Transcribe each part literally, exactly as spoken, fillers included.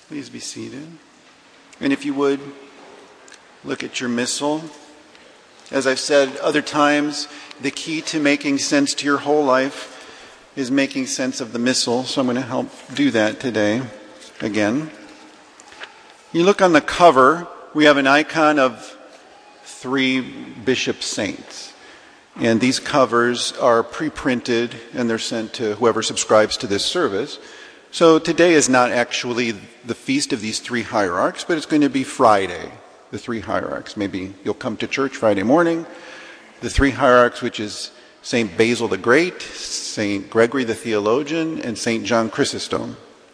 Please be seated. And if you would, look at your missal. As I've said other times, the key to making sense to your whole life is making sense of the missal. So I'm going to help do that today again. You look on the cover, we have an icon of three bishop saints. And these covers are pre-printed and they're sent to whoever subscribes to this service. So today is not actually the feast of these three hierarchs, but it's going to be Friday, the three hierarchs. Maybe you'll come to church Friday morning. The three hierarchs, which is Saint Basil the Great, Saint Gregory the Theologian, and Saint John Chrysostom.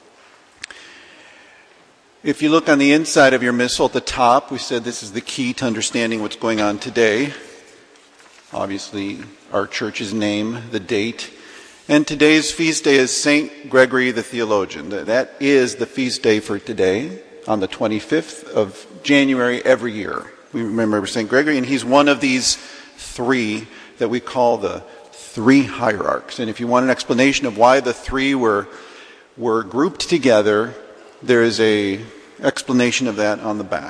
If you look on the inside of your missal at the top, we said this is the key to understanding what's going on today. Obviously, our church's name, the date. And today's feast day is Saint Gregory the Theologian. That is the feast day for today, on the twenty-fifth of January every year. We remember Saint Gregory, and he's one of these three that we call the three hierarchs. And if you want an explanation of why the three were, were grouped together, there is a explanation of that on the back.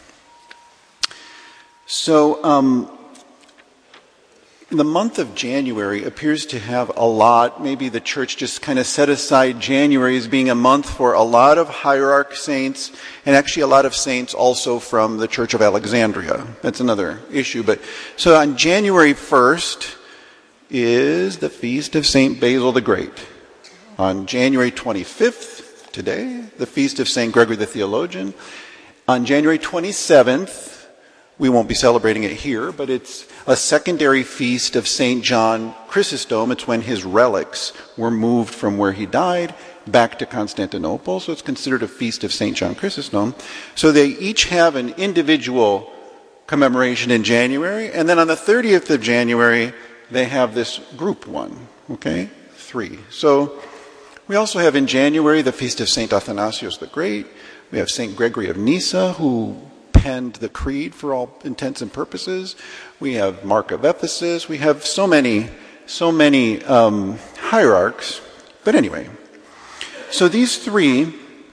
So, um, the month of January appears to have a lot. Maybe the church just kind of set aside January as being a month for a lot of hierarch saints, and actually a lot of saints also from the Church of Alexandria. That's another issue. But so on January first is the feast of Saint Basil the Great. On January twenty-fifth, today, the feast of Saint Gregory the Theologian. On January twenty-seventh, we won't be celebrating it here, but it's a secondary feast of Saint John Chrysostom. It's when his relics were moved from where he died back to Constantinople. So it's considered a feast of Saint John Chrysostom. So they each have an individual commemoration in January. And then on the thirtieth of January, they have this group one. Okay? Three. So we also have in January the feast of Saint Athanasius the Great. We have Saint Gregory of Nyssa, who penned the creed for all intents and purposes. We have Mark of Ephesus. We have so many, so many um, hierarchs. But anyway, so these three,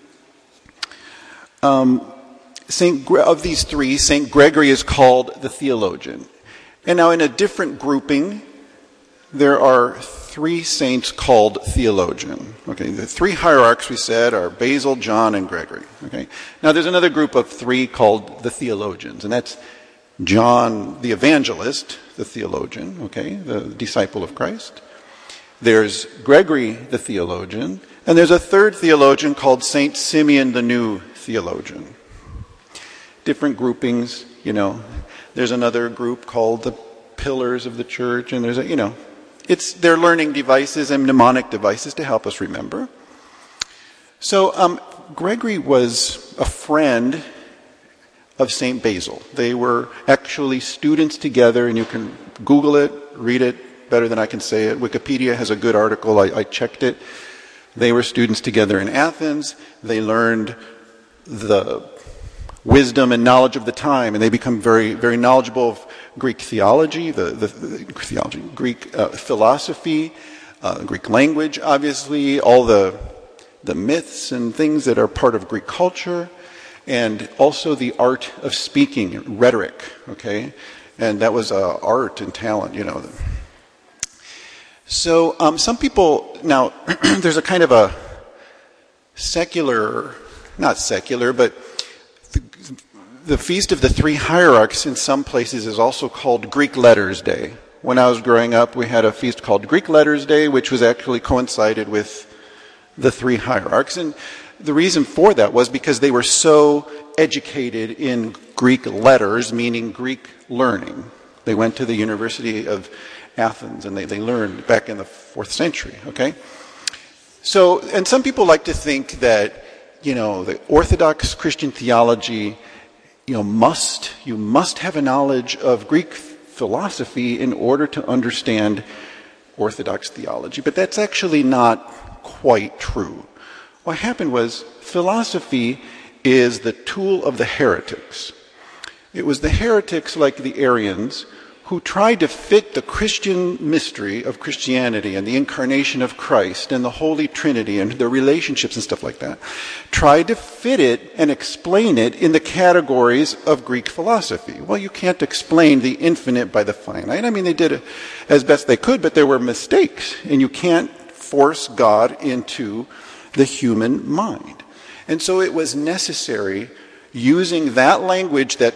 um, Saint Gre- of these three, Saint Gregory is called the theologian. And now in a different grouping, there are three saints called theologian. Okay, the three hierarchs we said are Basil, John, and Gregory. Okay, now there's another group of three called the theologians, and that's John the evangelist, the theologian, okay, the disciple of Christ. There's Gregory the theologian, and there's a third theologian called Saint Simeon the new theologian. Different groupings, you know. There's another group called the pillars of the church, and there's a, you know, It's their learning devices and mnemonic devices to help us remember. So um, Gregory was a friend of Saint Basil. They were actually students together, and you can Google it, read it better than I can say it. Wikipedia has a good article. I, I checked it. They were students together in Athens. They learned the wisdom and knowledge of the time, and they become very, very knowledgeable of Greek theology, the, the, the theology, Greek uh, philosophy, uh, Greek language, obviously, all the the myths and things that are part of Greek culture, and also the art of speaking, rhetoric. Okay, and that was uh, art and talent, you know. So um, some people now there's a kind of a secular, not secular, but the Feast of the Three Hierarchs in some places is also called Greek Letters Day. When I was growing up, we had a feast called Greek Letters Day, which was actually coincided with the Three Hierarchs. And the reason for that was because they were so educated in Greek letters, meaning Greek learning. They went to the University of Athens, and they, they learned back in the fourth century, okay? So, and some people like to think that, you know, the Orthodox Christian theology, you know, must, you must have a knowledge of Greek philosophy in order to understand Orthodox theology. But that's actually not quite true. What happened was philosophy is the tool of the heretics. It was the heretics like the Arians who tried to fit the Christian mystery of Christianity and the incarnation of Christ and the Holy Trinity and the relationships and stuff like that, tried to fit it and explain it in the categories of Greek philosophy. Well, you can't explain the infinite by the finite. I mean, they did it as best they could, but there were mistakes, and you can't force God into the human mind. And so it was necessary, using that language that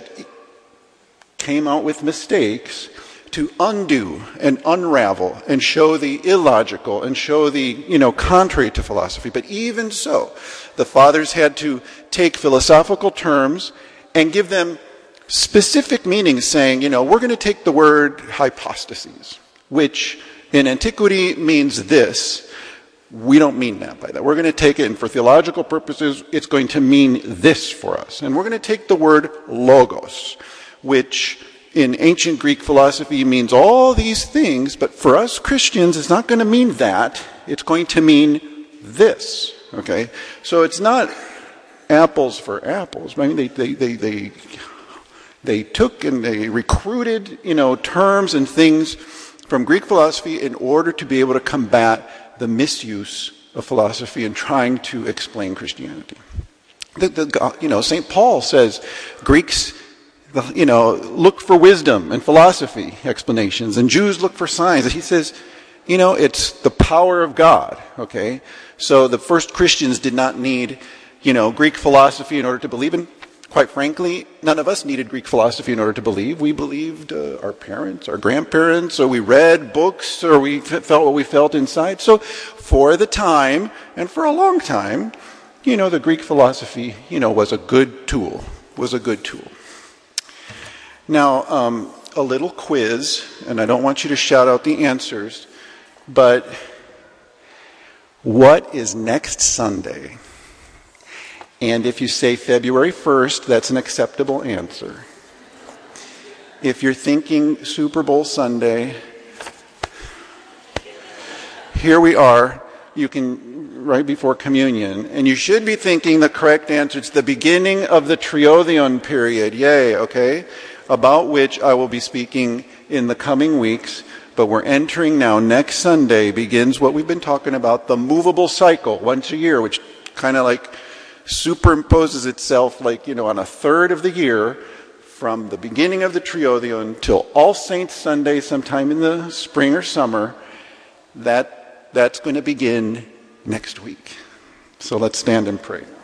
came out with mistakes, to undo and unravel and show the illogical and show the, you know, contrary to philosophy. But even so, the fathers had to take philosophical terms and give them specific meanings, saying, you know, we're going to take the word hypostases, which in antiquity means this. We don't mean that by that. We're going to take it, and for theological purposes, it's going to mean this for us. And we're going to take the word logos, which in ancient Greek philosophy means all these things, but for us Christians, it's not going to mean that. It's going to mean this. Okay? So it's not apples for apples. I mean, they, they, they, they, they took and they recruited, you know, terms and things from Greek philosophy in order to be able to combat the misuse of philosophy in trying to explain Christianity. The, the, you know, Saint Paul says Greeks, you know, look for wisdom and philosophy explanations, and Jews look for signs. He says, you know, it's the power of God, okay? So the first Christians did not need, you know, Greek philosophy in order to believe in. Quite frankly, none of us needed Greek philosophy in order to believe. We believed uh, our parents, our grandparents, or we read books, or we f- felt what we felt inside. So for the time, and for a long time, you know, the Greek philosophy, you know, was a good tool, was a good tool. Now, um, a little quiz, and I don't want you to shout out the answers, but what is next Sunday? And if you say February first, that's an acceptable answer. If you're thinking Super Bowl Sunday, here we are. You can, right before communion, and you should be thinking the correct answer. It's the beginning of the Triodion period. Yay, okay? About which I will be speaking in the coming weeks. But we're entering now, next Sunday begins what we've been talking about, the movable cycle, once a year, which kind of like superimposes itself like, you know, on a third of the year from the beginning of the Triodion till All Saints Sunday sometime in the spring or summer. That, that's going to begin next week. So let's stand and pray.